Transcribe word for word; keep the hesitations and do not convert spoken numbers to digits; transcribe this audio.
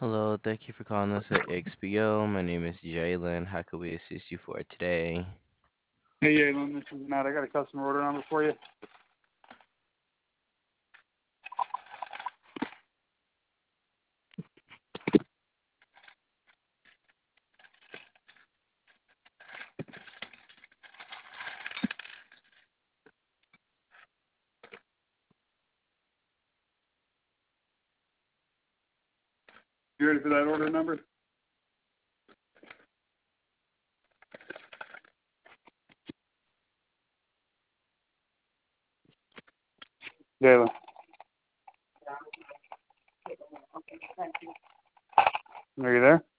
Hello, thank you for calling us at X P O. My name is Jalen. How can we assist you for today? Hey, Yalen, this is Matt. I got a customer order number for you. You ready for that order number? Jalen. Are you there?